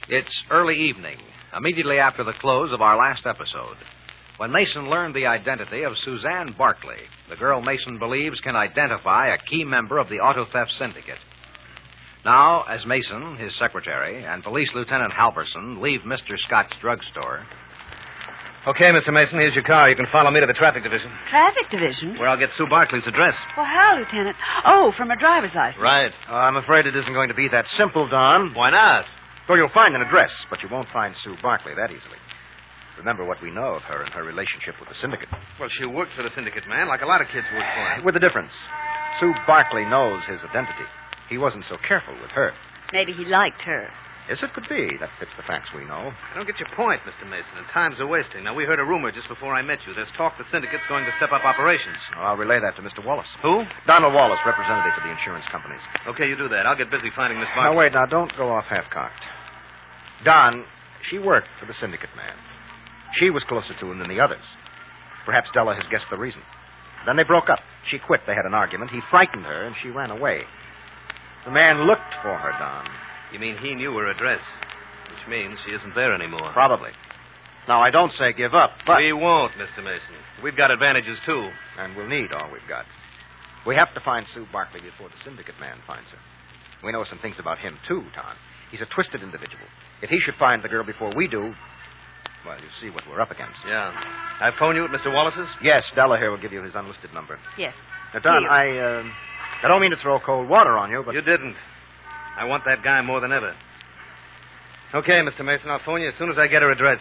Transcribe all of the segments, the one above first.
It's early evening, immediately after the close of our last episode, when Mason learned the identity of Suzanne Barkley, the girl Mason believes can identify a key member of the auto theft syndicate. Now, as Mason, his secretary, and Police Lieutenant Halverson leave Mr. Scott's drugstore. Okay, Mr. Mason, here's your car. You can follow me to the traffic division. Traffic division? Where I'll get Sue Barkley's address. Well, how, Lieutenant? Oh, from a driver's license. Right. I'm afraid it isn't going to be that simple, Don. Why not? Well, you'll find an address, but you won't find Sue Barkley that easily. Remember what we know of her and her relationship with the syndicate. Well, she worked for the syndicate, man, like a lot of kids work for him. With a difference. Sue Barkley knows his identity. He wasn't so careful with her. Maybe he liked her. Yes, it could be. That fits the facts we know. I don't get your point, Mr. Mason, and time's a wasting. Now, we heard a rumor just before I met you. There's talk the syndicate's going to step up operations. Well, I'll relay that to Mr. Wallace. Who? Donald Wallace, representative for the insurance companies. Okay, you do that. I'll get busy finding Miss Barkley. Now, wait. Now, don't go off half-cocked. Don, she worked for the syndicate man. She was closer to him than the others. Perhaps Della has guessed the reason. Then they broke up. She quit. They had an argument. He frightened her, and she ran away. The man looked for her, Don. You mean he knew her address, which means she isn't there anymore. Probably. Now, I don't say give up, but... We won't, Mr. Mason. We've got advantages, too. And we'll need all we've got. We have to find Sue Barkley before the syndicate man finds her. We know some things about him, too, Don. He's a twisted individual. If he should find the girl before we do, well, you see what we're up against. Yeah. I phone you at Mr. Wallace's? Yes, Della here will give you his unlisted number. Yes. Now, Don, I don't mean to throw cold water on you, but... You didn't. I want that guy more than ever. Okay, Mr. Mason, I'll phone you as soon as I get her address.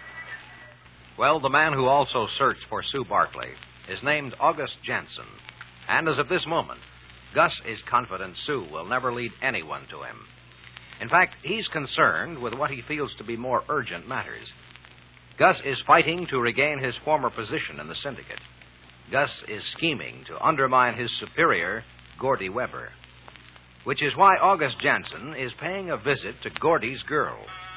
Well, the man who also searched for Sue Barkley is named August Jansen. And as of this moment, Gus is confident Sue will never lead anyone to him. In fact, he's concerned with what he feels to be more urgent matters. Gus is fighting to regain his former position in the syndicate. Gus is scheming to undermine his superior, Gordy Weber. Which is why August Jansen is paying a visit to Gordy's girl.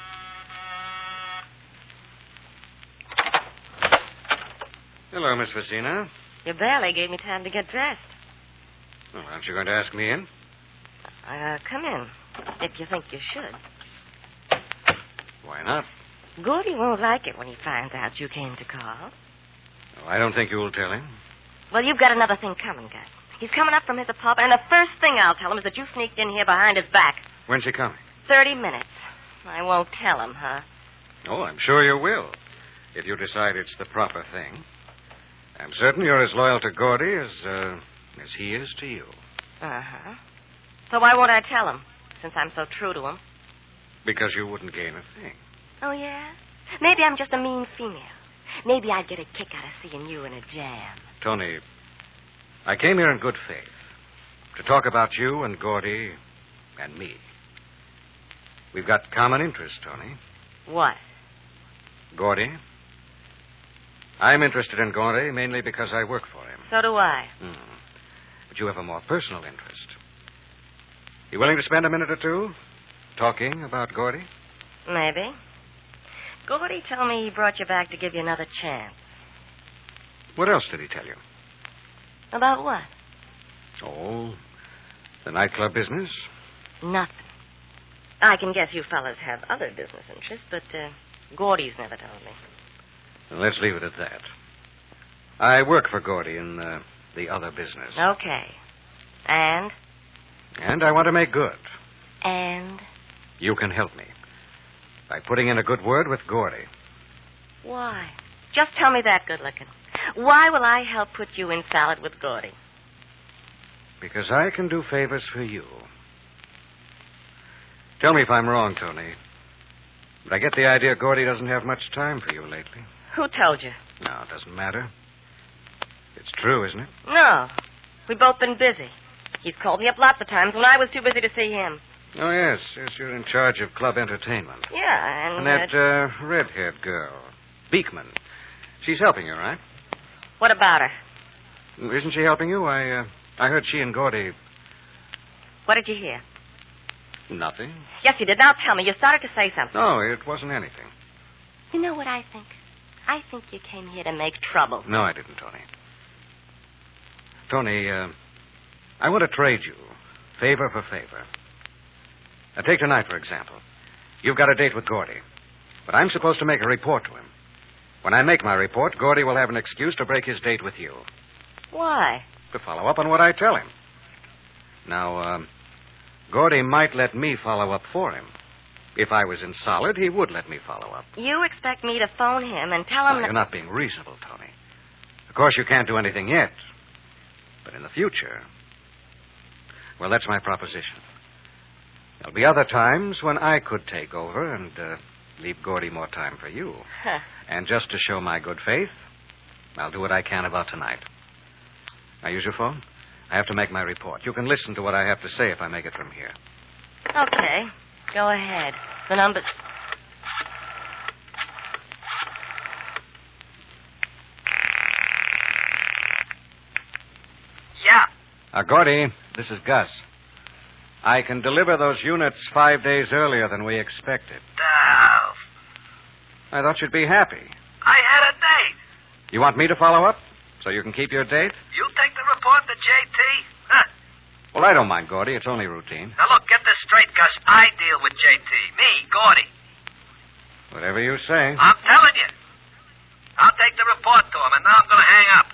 Hello, Miss Vecina. You barely gave me time to get dressed. Well, aren't you going to ask me in? Come in, if you think you should. Why not? Gordy won't like it when he finds out you came to call. Oh, I don't think you will tell him. Well, you've got another thing coming, Gus. He's coming up from his apartment, and the first thing I'll tell him is that you sneaked in here behind his back. When's he coming? 30 minutes. I won't tell him, huh? Oh, I'm sure you will, if you decide it's the proper thing. I'm certain you're as loyal to Gordy as he is to you. Uh-huh. So why won't I tell him, since I'm so true to him? Because you wouldn't gain a thing. Oh, yeah? Maybe I'm just a mean female. Maybe I'd get a kick out of seeing you in a jam. Tony, I came here in good faith to talk about you and Gordy and me. We've got common interests, Tony. What? Gordy. I'm interested in Gordy mainly because I work for him. So do I. But you have a more personal interest. You willing to spend a minute or two talking about Gordy? Maybe. Gordy told me he brought you back to give you another chance. What else did he tell you? About what? Oh, the nightclub business? Nothing. I can guess you fellas have other business interests, but Gordy's never told me. Well, let's leave it at that. I work for Gordy in the other business. Okay. And? And I want to make good. And? You can help me by putting in a good word with Gordy. Why? Just tell me that, good-looking. Why will I help put you in salad with Gordy? Because I can do favors for you. Tell me if I'm wrong, Tony. But I get the idea Gordy doesn't have much time for you lately. Who told you? No, it doesn't matter. It's true, isn't it? No. We've both been busy. He's called me up lots of times when I was too busy to see him. Oh, yes. Yes, you're in charge of club entertainment. Yeah, And that red-haired girl, Beekman. She's helping you, right? What about her? Isn't she helping you? I heard she and Gordy... What did you hear? Nothing. Yes, you did. Now tell me. You started to say something. No, it wasn't anything. You know what I think? I think you came here to make trouble. No, I didn't, Tony. Tony, I want to trade you favor for favor. Now, take tonight, for example. You've got a date with Gordy. But I'm supposed to make a report to him. When I make my report, Gordy will have an excuse to break his date with you. Why? To follow up on what I tell him. Now, Gordy might let me follow up for him. If I was in solid, he would let me follow up. You expect me to phone him and tell him Well, that... you're not being reasonable, Tony. Of course, you can't do anything yet. But in the future... Well, that's my proposition. There'll be other times when I could take over and leave Gordy more time for you. Huh. And just to show my good faith, I'll do what I can about tonight. Now, use your phone. I have to make my report. You can listen to what I have to say if I make it from here. Okay. Go ahead. The number's... Yeah. Gordy, this is Gus. I can deliver those units 5 days earlier than we expected. Dolph. I thought you'd be happy. I had a date. You want me to follow up so you can keep your date? You take the report to JT? Huh. Well, I don't mind, Gordy. It's only routine. Now, look, get this straight, Gus. I deal with JT. Me, Gordy. Whatever you say. I'm telling you. I'll take the report to him, and now I'm going to hang up.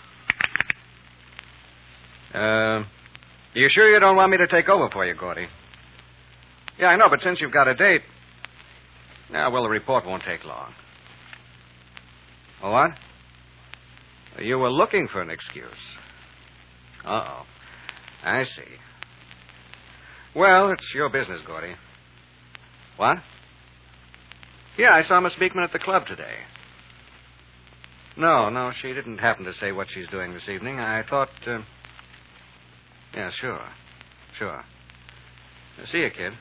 You sure you don't want me to take over for you, Gordy? Yeah, I know, but since you've got a date... well, the report won't take long. Oh, what? You were looking for an excuse. Uh-oh. I see. Well, it's your business, Gordy. What? Yeah, I saw Miss Beekman at the club today. No, she didn't happen to say what she's doing this evening. I thought, Yeah, sure. See you, kid.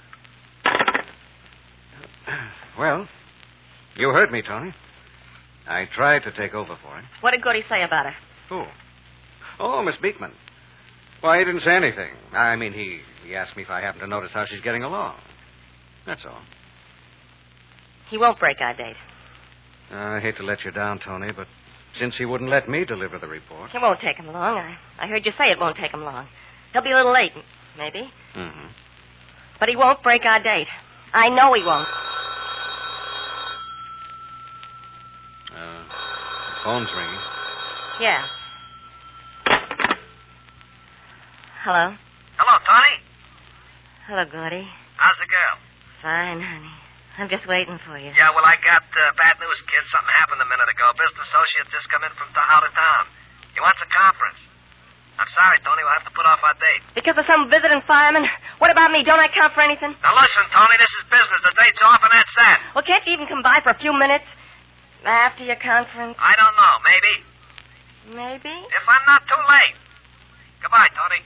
Well, you heard me, Tony. I tried to take over for him. What did Gordy say about her? Who? Oh, Miss Beekman. Why, he didn't say anything. I mean, he asked me if I happened to notice how she's getting along. That's all. He won't break our date. I hate to let you down, Tony, but since he wouldn't let me deliver the report... It won't take him long. I heard you say it won't take him long. He'll be a little late, maybe. Mm-hmm. But he won't break our date. I know he won't. The phone's ringing. Yeah. Hello? Hello, Tony. Hello, Gordy. How's the girl? Fine, honey. I'm just waiting for you. Yeah, well, I got bad news, kid. Something happened a minute ago. Business associate just come in from out of town. He wants a conference. I'm sorry, Tony. We'll have to put off our date. Because of some visiting fireman? What about me? Don't I count for anything? Now, listen, Tony. This is business. The date's off, and that's that. Well, can't you even come by for a few minutes after your conference? I don't know. Maybe. Maybe? If I'm not too late. Goodbye, Tony.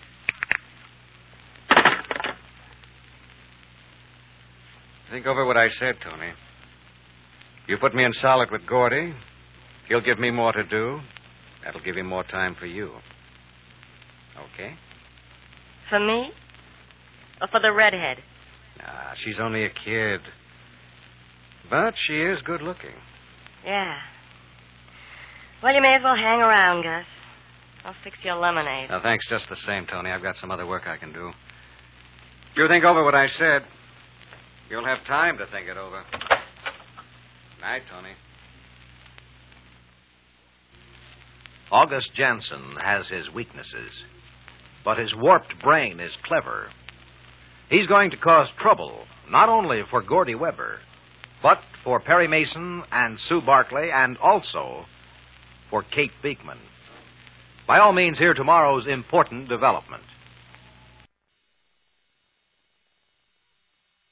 Think over what I said, Tony. You put me in solid with Gordy. He'll give me more to do. That'll give him more time for you. Okay? For me? Or for the redhead? She's only a kid. But she is good looking. Yeah. Well, you may as well hang around, Gus. I'll fix your lemonade. Now, thanks just the same, Tony. I've got some other work I can do. You think over what I said. You'll have time to think it over. Night, Tony. August Jansen has his weaknesses, but his warped brain is clever. He's going to cause trouble, not only for Gordy Weber, but for Perry Mason and Sue Barkley, and also for Kate Beekman. By all means, hear tomorrow's important development.